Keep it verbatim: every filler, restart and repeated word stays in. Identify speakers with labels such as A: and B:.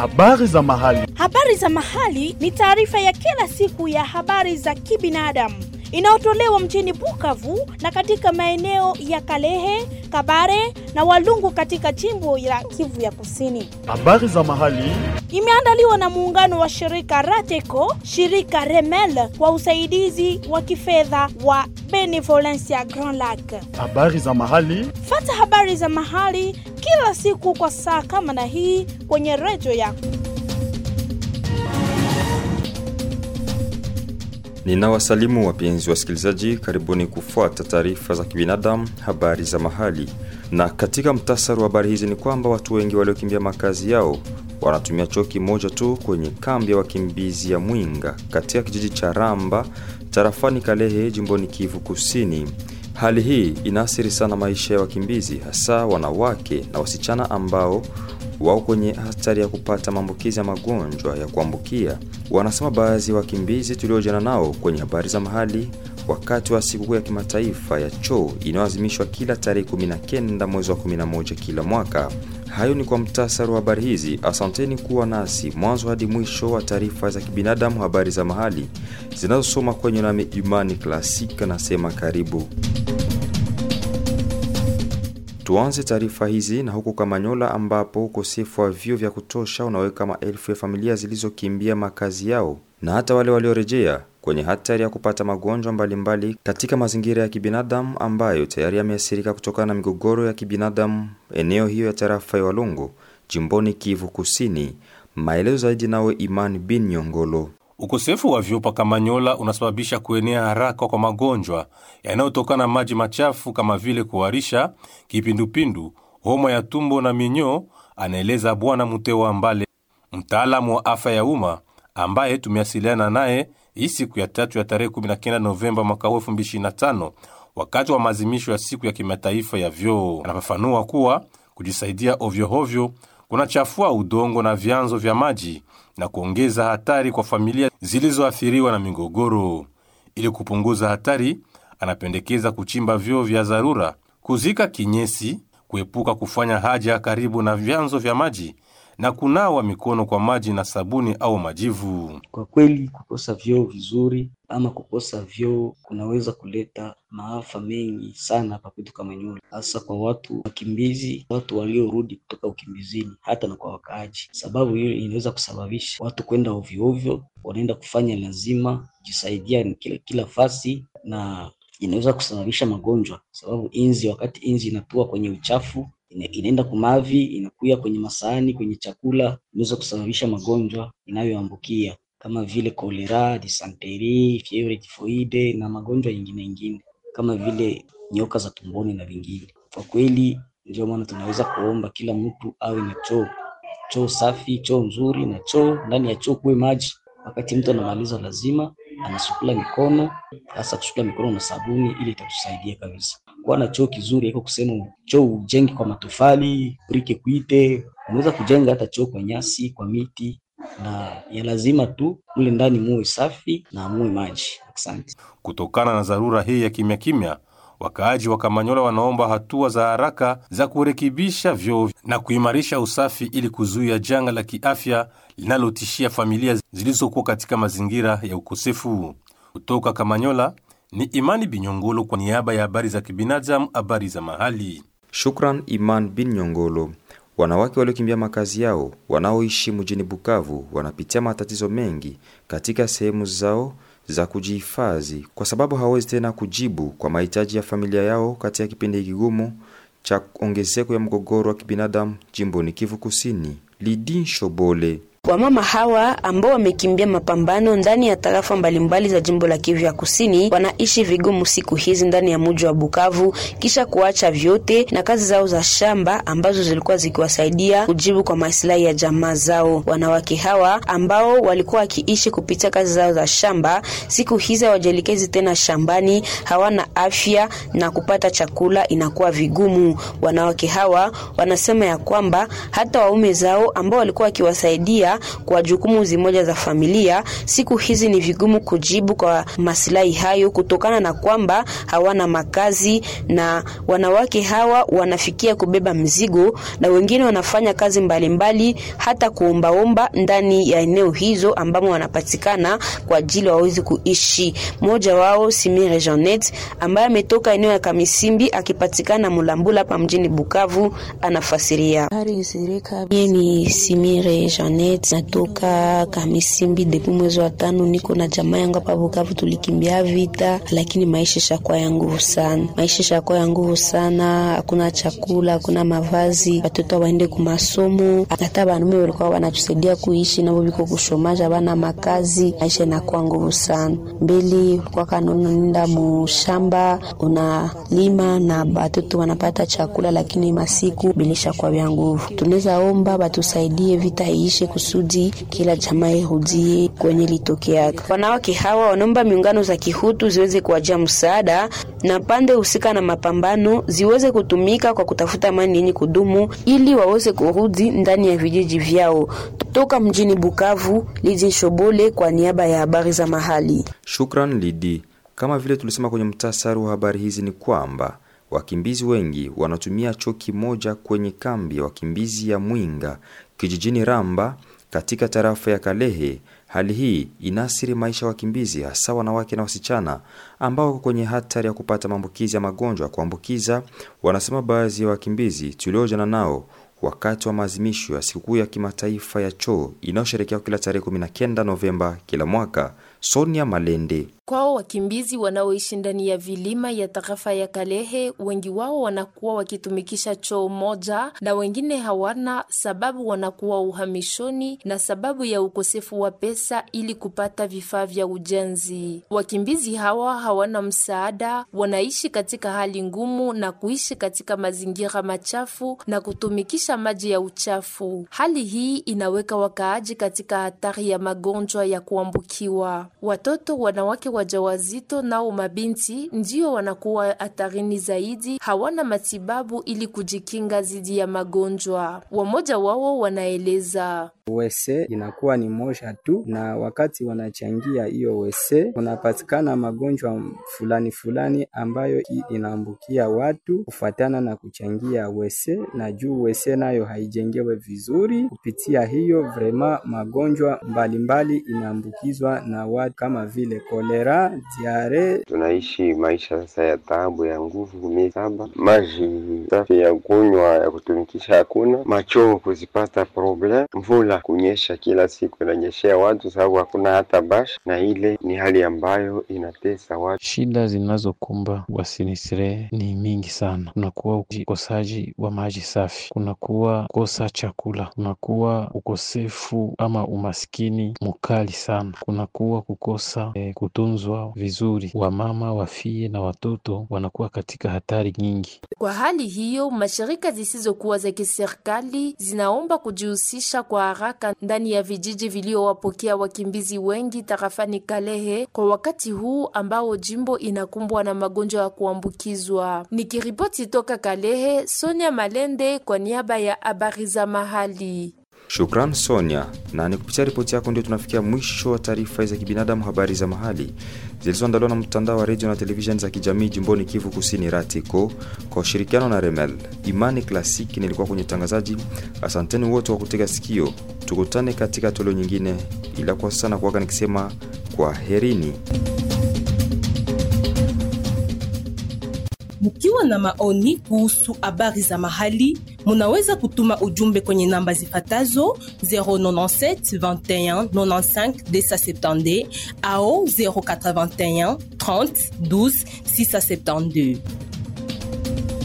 A: Habari za mahali.
B: Habari za mahali ni taarifa ya kila siku ya habari za kibinadamu inayotolewa mjini Bukavu na katika maeneo ya Kalehe, Kabare na Walungu katika jimbo la Kivu ya Kusini.
A: Habari za mahali
B: imeandaliwa na muungano wa shirika Rateco, shirika Remel kwa usaidizi wa kifedha wa Benevolencia Grand Lac.
A: Habari za mahali.
B: Fata habari za mahali kila siku kwa saa kama na hii kwenye redio yako.
C: Ninawasalimu wapenzi wasikilizaji, karibuni kufuata taarifa za kibinadamu, habari za mahali. Na katika mtasari wa habari hizi ni kwamba watu wengi waliokimbia makazi yao wanatumia choo kimoja tu kwenye kambi ya wakimbizi ya Mwinga katika kijiji cha Ramba, tarafani Kalehe, jimboni Kivu Kusini. Hali hii inaathiri sana maisha ya wakimbizi, hasa wanawake na wasichana ambao wao kwenye hatari ya kupata maambukizi ya magonjwa ya kuambukia. Wanasema baadhi ya wakimbizi tuliojana nao kwenye habari za mahali wakati wa siku ya kimataifa ya choo inayoadhimishwa kila tarehe kumi na kenda mwezi wa kumi na moja kila mwaka. Hayo ni kwa mtasari wa habari hizi. Asanteni kuwa nasi mwanzo hadi mwisho wa taarifa za kibinadamu, habari za mahali zinazosoma kwenye nami Imani Klasika, nasema karibu. Tuanze taarifa hizi na huko Kamanyola, ambapo ukosefu wa vyoo vya kutosha unaweka maelfu ya familia zilizokimbia makazi yao na hata wale waliorejea kwenye hatari ya kupata magonjwa mbalimbali katika mazingira ya kibinadamu ambayo tayari yameathirika kutokana na migogoro ya kibinadamu eneo hiyo ya tarafa ya Walungu, jimboni Kivu Kusini. Maelezo zaidi nawe Imani bin Nyongolo.
D: Ukosefu wa vyoo pa Kamanyola unasababisha kuenea haraka kwa magonjwa yanayotokana na maji machafu kama vile kuharisha, kipindupindu, homa ya tumbo na minyoo, anaeleza Bwana Mutewa Mbale, mtaalamu wa afya ya umma ambaye tumeasiliana naye hii siku ya tatu ya tarehe kumi na kenda Novemba mwaka elfu mbili ishirini na tano wakati wa maadhimisho ya siku ya kimataifa ya vyoo. Anafafanua kuwa kujisaidia ovyo ovyo kunachafua udongo na vyanzo vya maji na kuongeza hatari kwa familia zilizoathiriwa na migogoro. Ili kupunguza hatari, anapendekeza kuchimba vyoo vya dharura, kuzika kinyesi, kuepuka kufanya haja karibu na vyanzo vya maji na kunawa mikono kwa maji na sabuni au majivu.
E: Kwa kweli kukosa vyoo vizuri ama kukosa vyoo kunaweza kuleta maafa mengi sana hapa kwetu Kamanyola, hasa kwa watu wakimbizi, watu waliorudi kutoka ukimbizini, hata na kwa wakaaji. Sababu hiyo inaweza kusababisha watu kwenda ovyo ovyo, wanaenda kufanya lazima jisaidia kila kila fasi, na inaweza kusababisha magonjwa sababu inzi, wakati inzi inatua kwenye uchafu inaenda kumavi, inakuya kwenye masahani, kwenye chakula, inaweza kusababisha magonjwa inayoambukia kama vile kolera, dysentery, fievre typhoide na magonjwa mengine mengine kama vile nyoka za tumboni na vingine. Kwa kweli ndio maana tunaweza kuomba kila mtu awe na choo, choo safi, choo nzuri, na choo ndani ya choo kuwe maji. Wakati mtu anamaliza lazima anasukula mikono, hasa kusukula mikono na sabuni, ili itatusaidia kabisa. Kuwa na choo kizuri iko kusema choo ujenge kwa matofali, brike kuite, unaweza kujenga hata choo kwa nyasi, kwa miti, na ya lazima tu mle ndani muwe safi na muwe maji. Asante.
D: Kutokana na dharura hii ya kimya kimya, wakaaji wa Kamanyola wanaomba hatua za haraka za kurekebisha vyoo na kuimarisha usafi ili kuzuia janga la kiafya linalotishia familia zilizokuwa katika mazingira ya ukosefu. Kutoka Kamanyola ni Imani Binyongolo kwa niaba ya habari za kibinadamu, habari za mahali.
C: Shukran Iman bin Nyongolo. Wanawake waliokimbia makazi yao wanaoishi mjini Bukavu wanapitia matatizo mengi katika sehemu zao za kujihifadhi kwa sababu hawezi tena kujibu kwa mahitaji ya familia yao katika kipindi kigumu cha ongezeko ya mgogoro wa kibinadamu jimboni Kivu Kusini. Lidin Shobole.
F: Wamama hawa ambao wamekimbia mapambano ndani ya tarafa mbalimbali za jimbo la Kivu ya Kusini wanaishi vigumu siku hizi ndani ya mji wa Bukavu kisha kuacha vyote na kazi zao za shamba ambazo zilikuwa zikiwasaidia kujibu kwa maslahi ya jamaa zao. Wanawake hawa ambao walikuwa wakiishi kupitia kazi zao za shamba siku hizi hawajelekezi tena shambani, hawana afya na kupata chakula inakuwa vigumu. Wanawake hawa wanasema ya kwamba hata waume zao ambao walikuwa wakiwasaidia kuchangia kwa jukumu zimoja za familia, siku hizi ni vigumu kujibu kwa maslahi hayo kutokana na kwamba hawana makazi, na wanawake hawa wanafikia kubeba mzigo na wengine wanafanya kazi mbalimbali mbali, hata kuombaomba ndani ya eneo hizo ambamo wanapatikana kwa ajili waweze kuishi. Mmoja wao Simire Jeanette ambaye ametoka eneo ya Kamisimbi akipatikana Mulambula pa mjini Bukavu anafasiria. Mimi ni Simire Jeanette, natoka Kamisimbi depuis mwezi wa tano. Niko na jamaa yangu hapa Bukavu, tulikimbia vita, lakini maisha shakuwa ya nguvu sana. Maisha shakuwa ya nguvu sana, hakuna chakula, hakuna mavazi, watoto waende kwa masomo, hata wanaume walikuwa wanatusaidia kuishi na biko kushomaja bana makazi. Maisha inakuwa nguvu sana. Mbele kwa kanona nenda mushamba unalima na watoto wanapata chakula, lakini masiku bilisha kwa vya nguvu. Tunaweza omba batusaidie vita iishe kusudi kila jamaa irudie kwenye litokea. Wanawake hawa wanaomba miungano za kihutu ziweze kuwajia msaada na pande husika na mapambano ziweze kutumika kwa kutafuta amani yenye kudumu ili waweze kurudi ndani ya vijiji vyao. Toka mjini Bukavu, Lidi Shobole kwa niaba ya habari za mahali.
C: Shukran Lidi. Kama vile tulisema kwenye mtasari wa habari hizi ni kwamba wakimbizi wengi wanatumia choo kimoja kwenye kambi ya wakimbizi ya Mwinga kijijini Ramba katika tarafa ya Kalehe. Hali hii inasiri maisha wakimbizi, hasa wanawake na wasichana ambao wako kwenye hatari ya kupata maambukizi ya magonjwa kuambukiza, wanasema baadhi ya wakimbizi tuliojana nao wakati wa maadhimisho ya sikukuu ya kimataifa ya choo inayosherekewa kila tarehe kumi na kenda Novemba kila mwaka. Sonia Malende.
G: Kwao wakimbizi wanaoishi ndani ya vilima ya tarafa ya Kalehe, wengi wao wanakuwa wakitumikisha choo moja na wengine hawana, sababu wanakuwa uhamishoni na sababu ya ukosefu wa pesa ili kupata vifaa vya ujenzi. Wakimbizi hawa hawana msaada, wanaishi katika hali ngumu na kuishi katika mazingira machafu na kutumikisha maji ya uchafu. Hali hii inaweka wakaaji katika hatari ya magonjwa ya kuambukiwa. Watoto, wanawake wajawazito nao mabinti ndio wanakuwa hatarini zaidi, hawana matibabu ili kujikinga dhidi ya magonjwa. Wamoja wao wanaeleza
H: wese inakuwa ni moja tu, na wakati wanachangia hiyo wese unapatikana magonjwa fulani fulani ambayo inaambukia watu kufuatana na kuchangia wese, na juu wese nayo haijengewe vizuri. Kupitia hiyo vrema magonjwa mbalimbali inaambukizwa na watu kama vile kolera, diare.
I: Tunaishi maisha sasa ya taabu ya nguvu kumi saba, maji safi ya kunywa ya kutumikisha hakuna, machoo kuzipata problem, mvula kunyesha kila siku inanyeshea watu sababu hakuna hata bash, na ile ni hali ambayo inatesa watu.
J: Shida zinazokumba wasinisire ni mingi sana. Kunakuwa ukosaji wa maji safi, kunakuwa kukosa chakula, kunakuwa ukosefu ama umaskini mukali sana, kunakuwa kukosa eh, kutunzwa vizuri. Wamama, wafie na watoto wanakuwa katika hatari nyingi.
G: Kwa hali hiyo, mashirika zisizokuwa za kiserikali zinaomba kujihusisha kwa haraka ndani ya vijiji viliowapokea wakimbizi wengi tarafani Kalehe kwa wakati huu ambao jimbo inakumbwa na magonjwa ya kuambukizwa. Nikiripoti toka Kalehe, Sonia Malende kwa niaba ya habari za mahali.
C: Shukran Sonia. Na ni kupitia ripoti yako ndio tunafikia mwisho wa taarifa za kibinadamu habari za mahali zilizoandaliwa na mtandao wa radio na television za kijamii jimboni Kivu Kusini Ratiko kwa ushirikiano na Remel. Imani Classic nilikuwa kwenye tangazaji. Asanteni wote kwa kutega sikio. Tukutane katika toleo nyingine, ila kwa sana kuaga nikisema kwa herini.
K: Mkiwa na maoni kuhusu habari za mahali, munaweza kutuma ujumbe kwenye namba zifatazo zero nine sept vingt et un quatre-vingt-quinze deux cent soixante-dix au zero quatre vingt et un trente douze six cent soixante-douze.